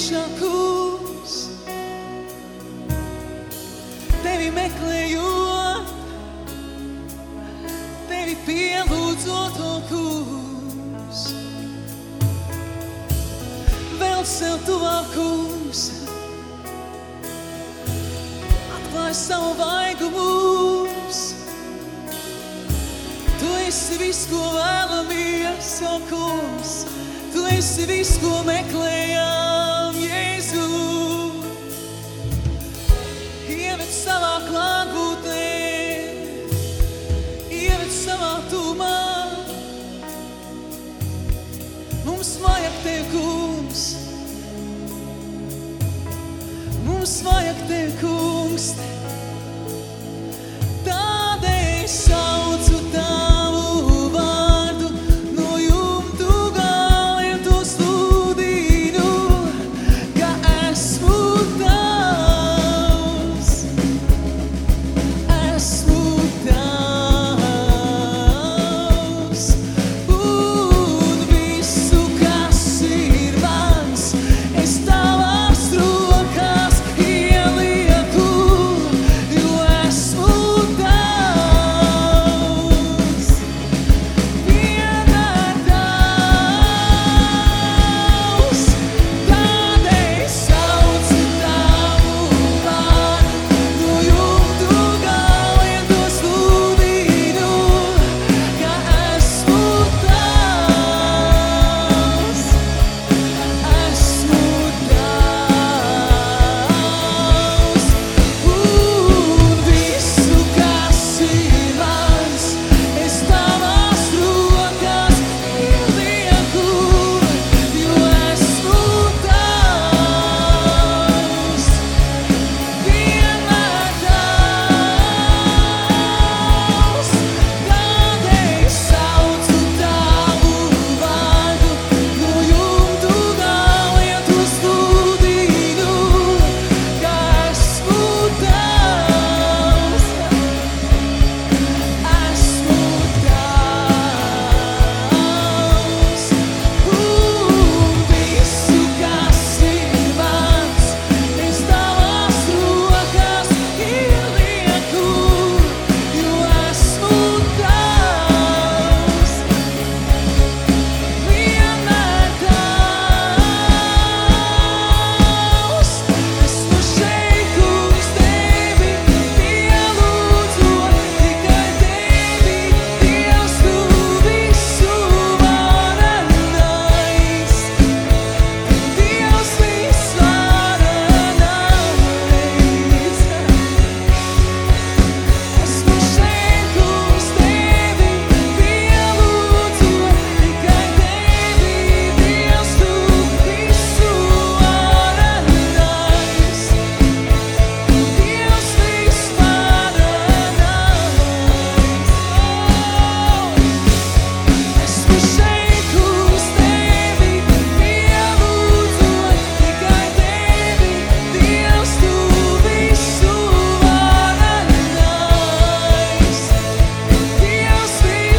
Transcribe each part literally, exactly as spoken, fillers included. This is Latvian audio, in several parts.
priekšā, kungs, tevi meklējot, tevi pielūdzot, o kungs, vēl sev tuvāk, kungs, atklāj savu vaigu mums. Tu esi viss, ko vēlamies, o kungs, tu esi viss, ko meklējam, Jēzu. Ieved savā klātbūtnē, ieved savā tūmā. Mums vajag tev, kungs, mums vajag tev, kungs, tādēļ saucu tavu vārdu, no jumtu galiem to sludinu, ka esmu tavs, esmu tavs, un visu, kas ir mans, es tavās rokās ielieku, jo esmu tavs, vienmēr tavs, tādēļ saucu tavu vārdu, no jumtu galiem to sludinu, ka esmu tavs, esmu tavs, un visu, kas ir mans, es tavās rokās ielieku, jo esmu tavs, vienmēr tavs, tādēļ saucu tavu vārdu, no jumtu galiem to sludinu, ka esmu tavs, esmu tavs, un visu, kas ir mans, es tavās rokās ielieku, jo esmu tavs, vienmēr tavs. Esmu šeit, kungs, tevi pielūdzot, tikai tevi, Dievs, tu visu varenais, Dievs visvarenais. Esmu šeit, kungs, tevi pielūdzot, tikai tevi, Dievs, tu visu varenais, Dievs visvarenais. Esmu šeit, kungs, tevi pielūdzot, tikai tevi, Dievs, tu visu varenais, Dievs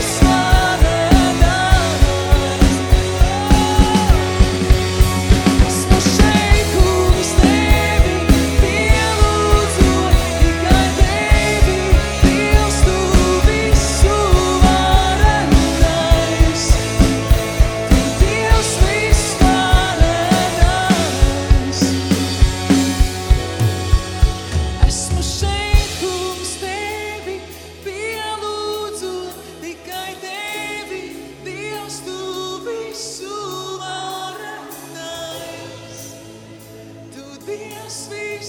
visvarenais. Esmu šeit, kungs, tevi pielūdzot, tikai tevi, Dievs, tu visu varenais, Dievs visvarenais. Esmu šeit, kungs, tevi pielūdzot, tikai tevi, Dievs, tu visu varenais, tu Dievs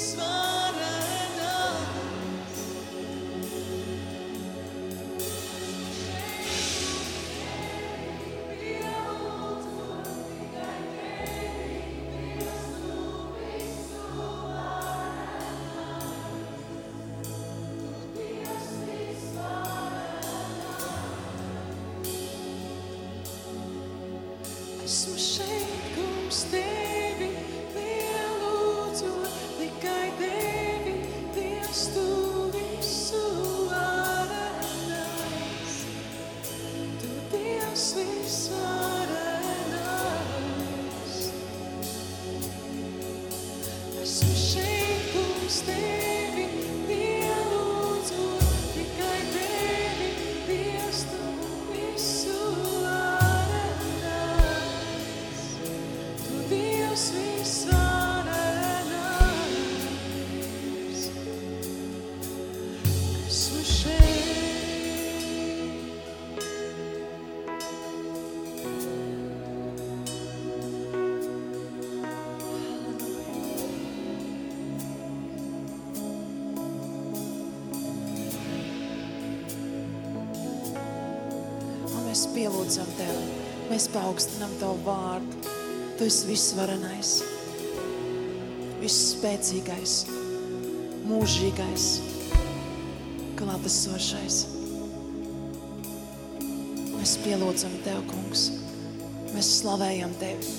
visvarenais. Esmu šeit, kungs, tevi pielūdzot, tikai tevi, Dievs, tu visu varenais, tu Dievs visvarenais. Mēs pielūdzam Tevi, mēs paaugstinam Tavu vārdu. Tu esi visvarenais, visspēcīgais, mūžīgais, klātesošais. Mēs pielūdzam Tevi, Kungs, mēs slavējam Tevi.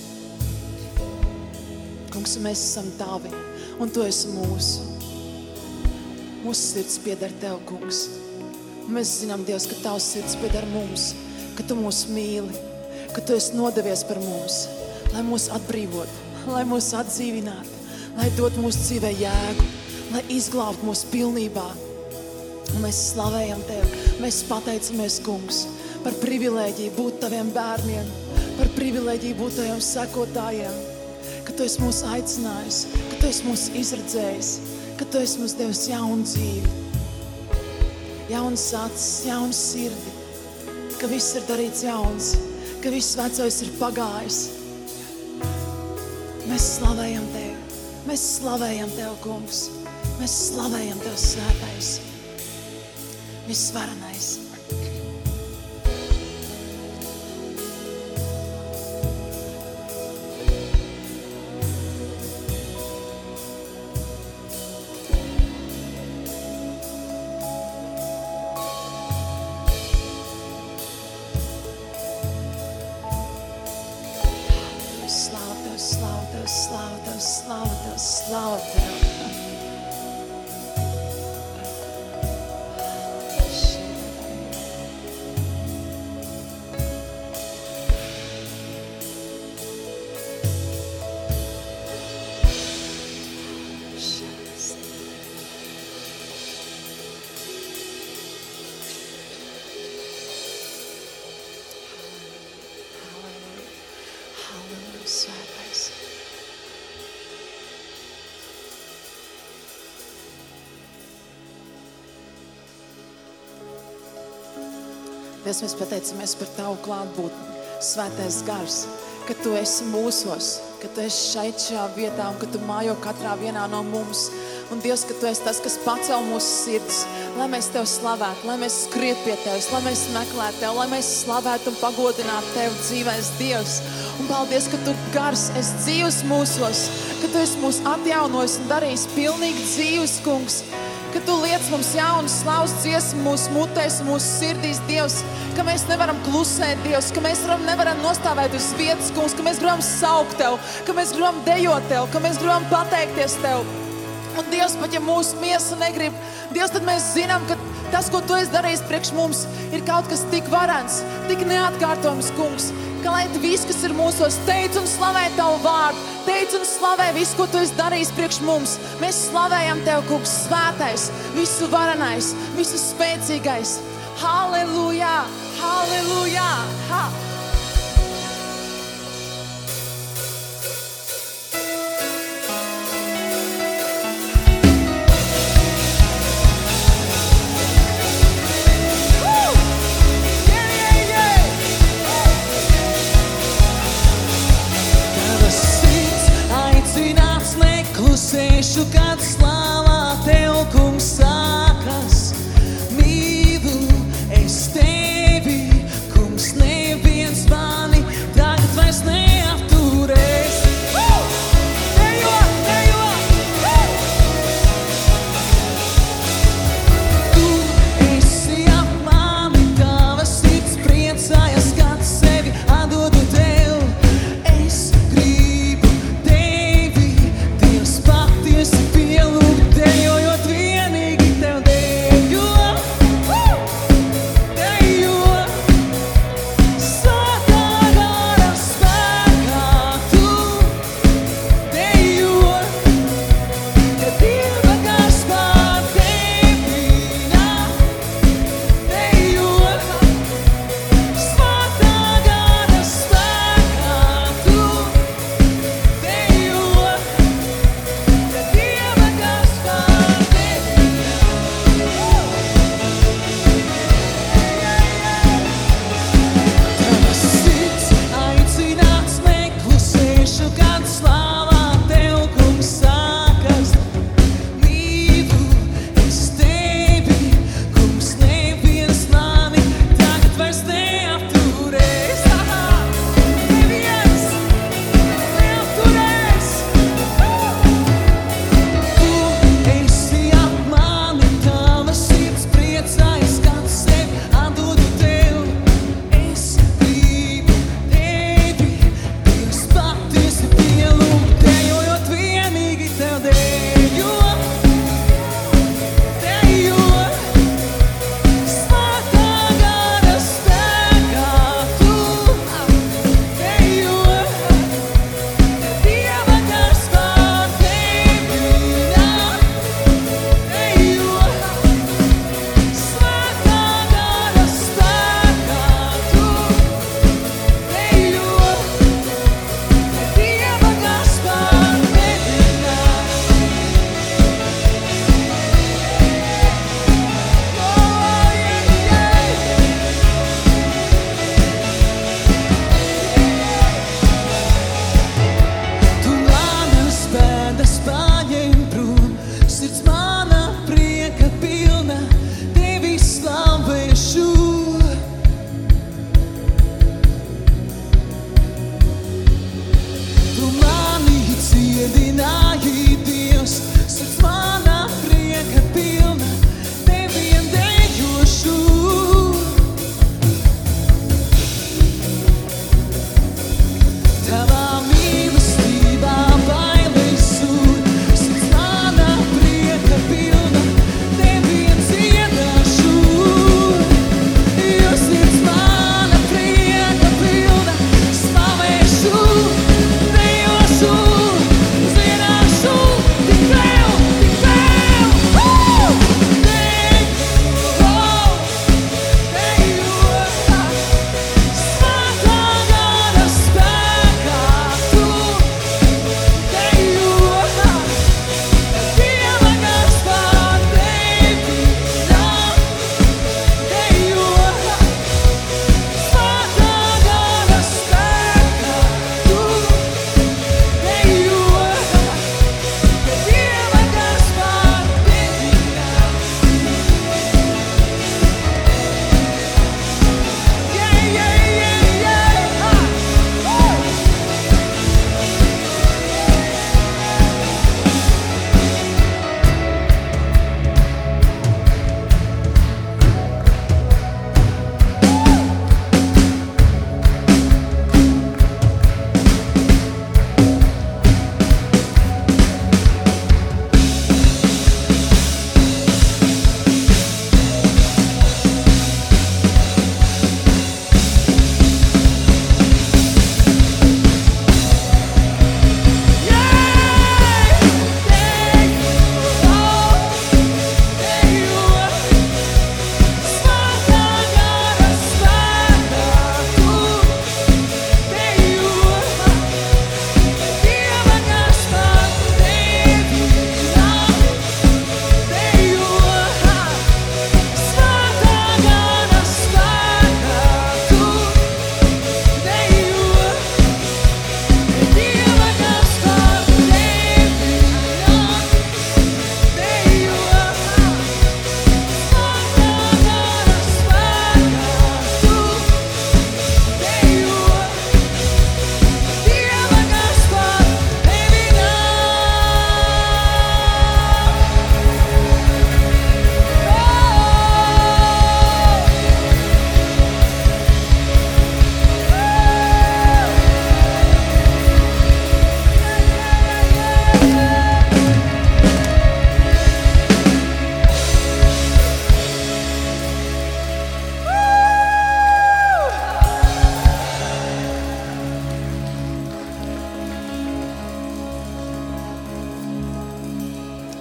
Kungs, mēs esam Tavi, un Tu esi mūsu. Mūsu sirds pieder Tev, Kungs. Mēs zinām, Dievs, ka Tavs sirds pieder mums, ka Tu mūs mīli, ka Tu esi nodevies par mums, lai mūs atbrīvot, lai mūs atdzīvināt, lai dot mūsu dzīvē jēgu, lai izglābt mūs pilnībā. Un mēs slavējam Tevi, mēs pateicamies, Kungs, par privilēģiju būt Taviem bērniem, par privilēģiju būt Taviem sekotājiem, ka Tu esi mūs aicinājis, ka Tu esi mūs izredzējis, ka Tu esi mūs devis jaunu dzīvi, jaunas acis, jaunu sirdi, ka viss ir darīts jauns, ka viss vecais ir pagājis. Mēs slavējam Tevi, mēs slavējam Tevi, Kungs, mēs slavējam Tevi, svētais, visvarenais. Slava Tev. Halleluja, svētais. Dievs, mēs pateicamies par Tavu klātbūtni, svētais gars, ka Tu esi mūsos, ka Tu esi šeit šajā vietā un ka Tu mājo katrā vienā no mums. Un Dievs, ka Tu esi tas, kas pacel mūsu sirds, lai mēs Tev slavētu, lai mēs skriet pie Tevis, lai mēs meklētu Tev, lai mēs slavētu un pagodinātu Tev dzīvēs, Dievs. Un paldies, ka Tu gars esi dzīvs mūsos, ka Tu esi mūs atjaunojis un darījis pilnīgi dzīvs, Kungs, ka Tu liec mums jaunu slavas dziesmu mūsu mutēs un mūsu sirdīs, Dievs, ka mēs nevaram klusēt, Dievs, ka mēs nevaram nostāvēt uz vietas, Kungs, ka mēs gribam saukt Tev, ka mēs gribam dejot Tev, ka mēs gribam pateikties Tev. Un Dievs, pat ja mūsu miesa negrib, Dievs, tad mēs zinām, ka tas, ko Tu esi darījis priekš mums, ir kaut kas tik varens, tik neatkārtojams, Kungs, ka lai viss, kas ir mūsos, teic un slavē Tavu vārdu, teic un slavē visu, ko Tu esi darījis priekš mums. Mēs slavējam Tev, Kungs, svētais, visu varenais, visu spēcīgais. Halleluja, halleluja, ha! Klusēšu, kad slāvā Tev, Kungs, sākas. Mīlu es Tevi, Kungs, nevien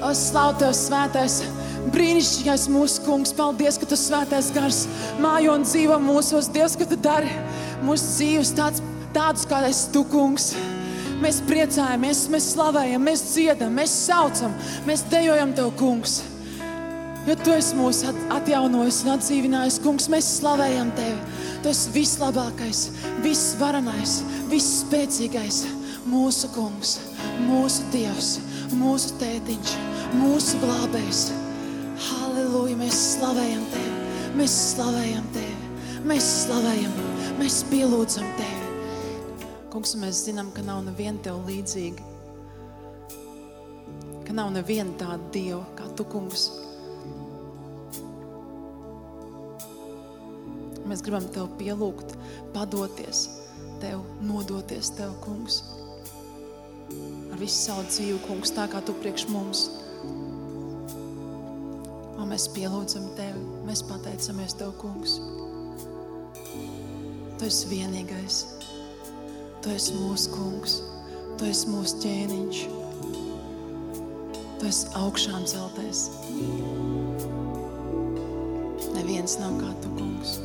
O, slavu Tev, svētais, brīnišķīgais mūsu kungs. Paldies, ka Tu svētais gars mājo un dzīvo mūsos. Dievs, ka Tu dari mūsu dzīves tāds, tādus, kādais Tu, kungs. Mēs priecājamies, mēs slavējam, mēs dziedam, mēs saucam, mēs dejojam Tev, kungs. Jo Tu esi mūs atjaunojis un atdzīvinājis, kungs, mēs slavējam Tevi. Tu esi vislabākais, visvarenais, visspēcīgais mūsu kungs, mūsu Dievs, mūsu tētiņš, mūsu glābējs. Halleluja, mēs slavējam Tevi, mēs slavējam Tevi, mēs slavējam, mēs pielūdzam Tevi. Kungs, mēs zinām, ka nav neviena Tev līdzīga, ka nav neviena tāda Dieva kā Tu, kungs. Mēs gribam Tev pielūgt, padoties Tev, nodoties Tev, kungs. Ar visu savu dzīvi, kungs, tā kā Tu priekš mums. Un mēs pielūdzam Tevi, mēs pateicamies Tev, kungs. Tu esi vienīgais. Tu esi mūsu kungs, Tu esi mūsu ķēniņš, Tu esi augšām celtais. Neviens nav kā Tu, kungs.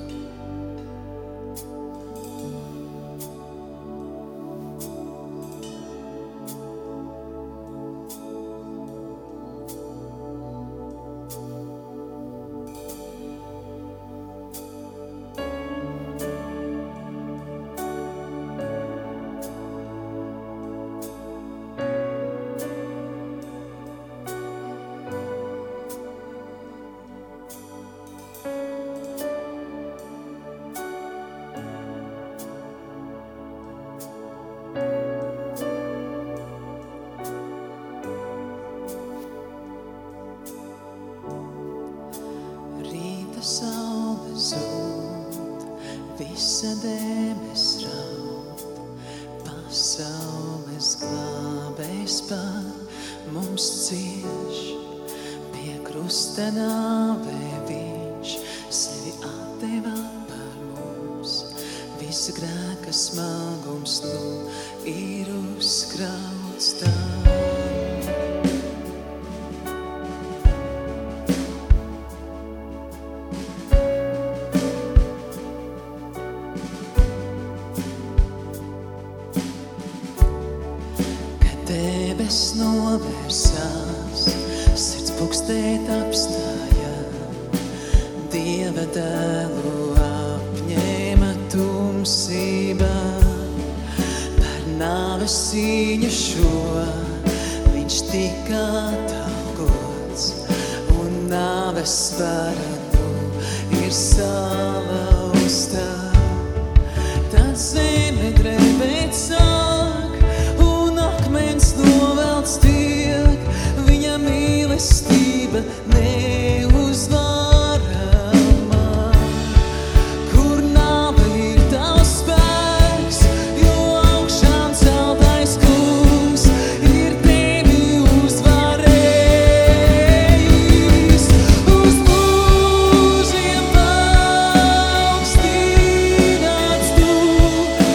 Saule zūd, visa debes raud, pasaules glābējs par mums cieš. Pie krusta nāvē viņš sevi atdeva par mums. Visa grēka smagums nu ir uzkrauts tā. Debes novērsās, sirds pukstēt apstāja, Dieva dēlu apņēma tumsība. Par nāves cīņu šo viņš tika atalgots, un nāves vara nu ir salauzta. Tad zeme drebēt sāk, akmens novelts tiek, viņa mīlestība neuzvarama. Kur nāve ir Tavs spēks, jo augšām celtais kungs ir Tevi uzvarējis. Uz mūžiem paaugstināts Tu,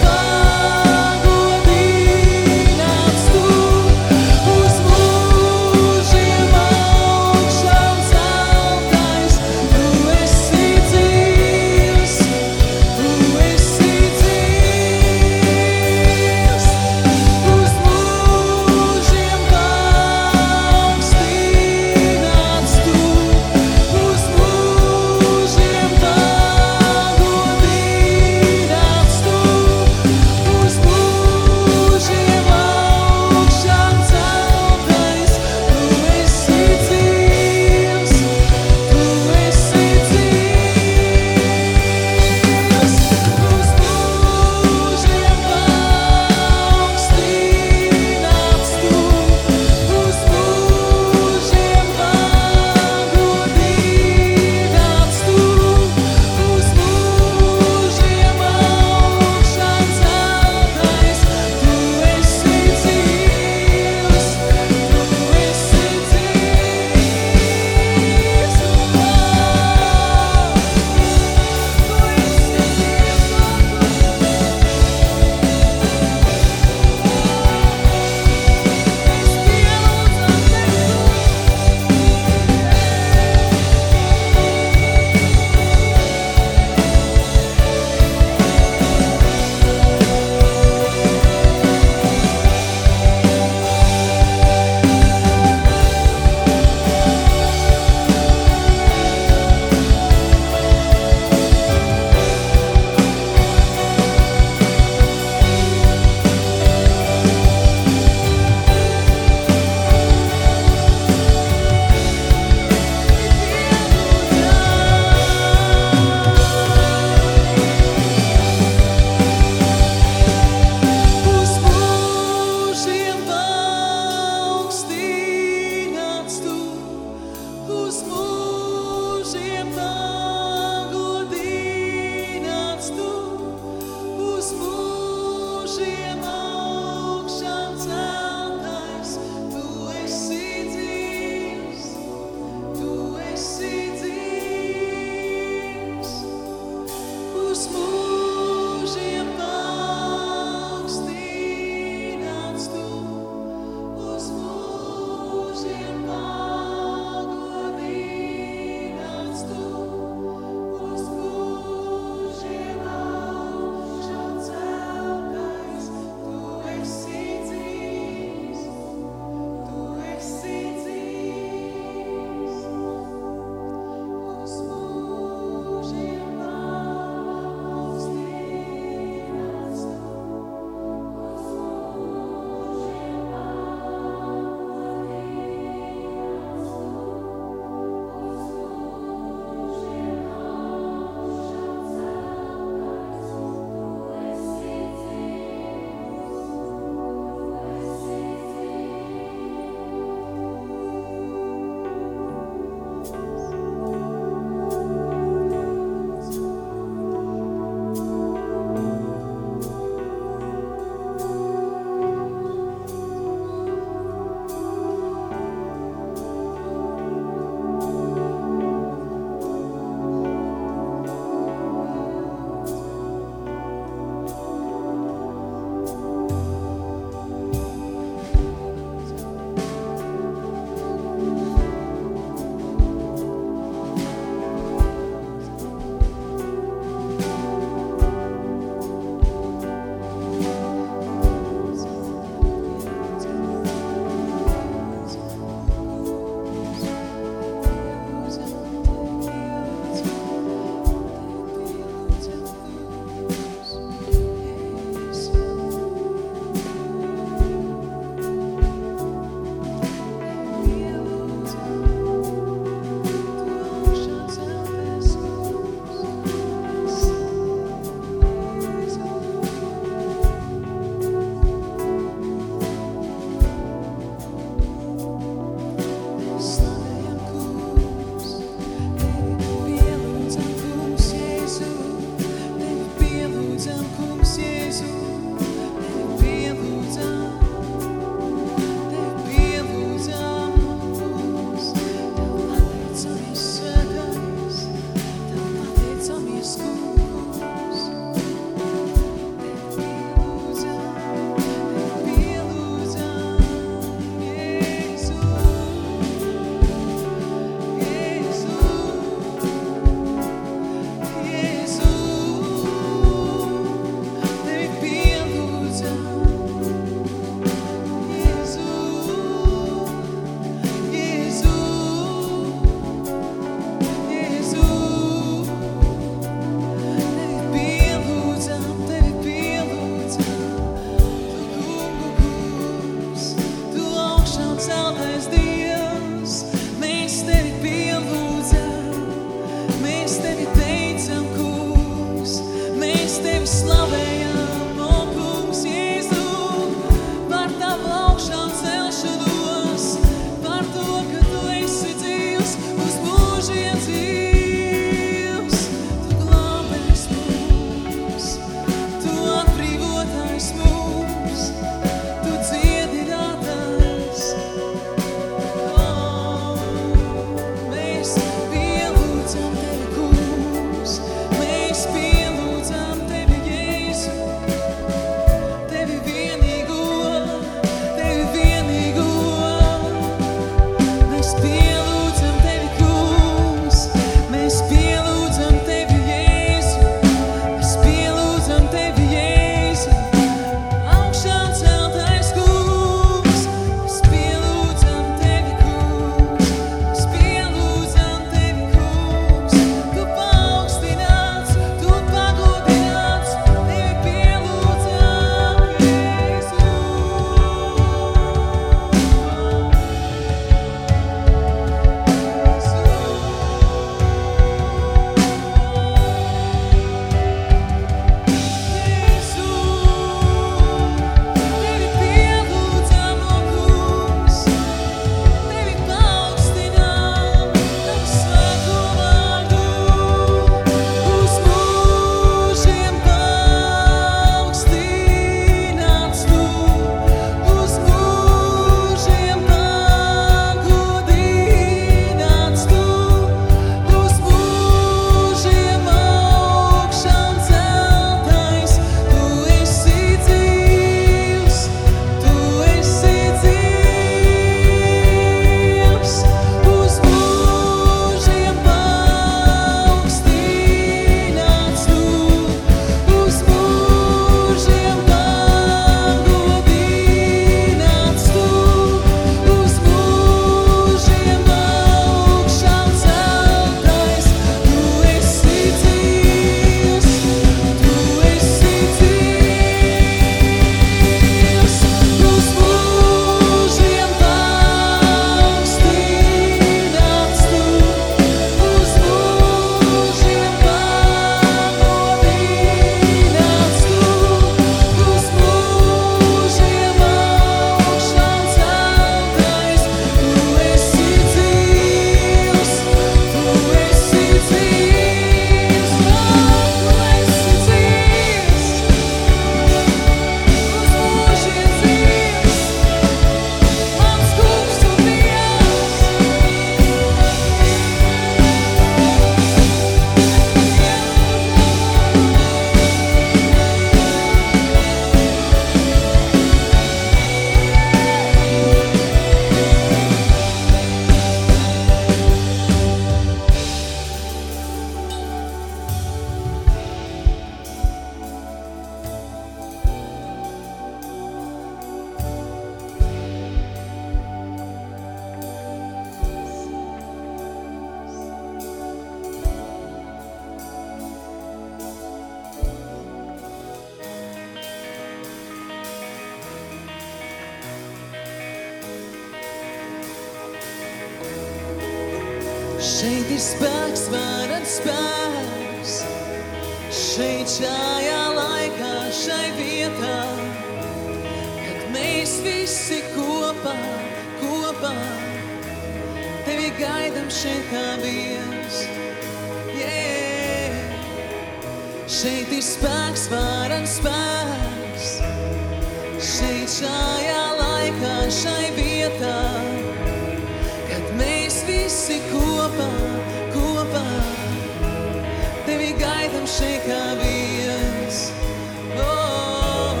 Šeit ir spēks, varens spēks, šeit šajā laikā, šai vietā, kad mēs visi kopā, kopā, tevi gaidam šeit kā viens. Yeah. Šeit ir spēks, varens spēks, šeit šajā laikā, šai vietā, kad mēs visi kopā, kopā, tevi gaidam šeit kā viens. Oh,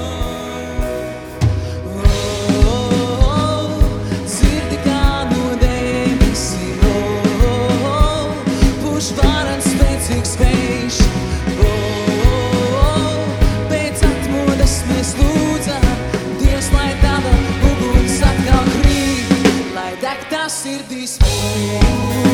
oh, oh, dzirdi kā no debesīm, oh, oh, puš varens spēcīgs vējš. Oh, oh, pēc atmodas mēs lūdzam, Dievs, lai tava uguns atkal krīt, lai deg tās sirdīs mūs.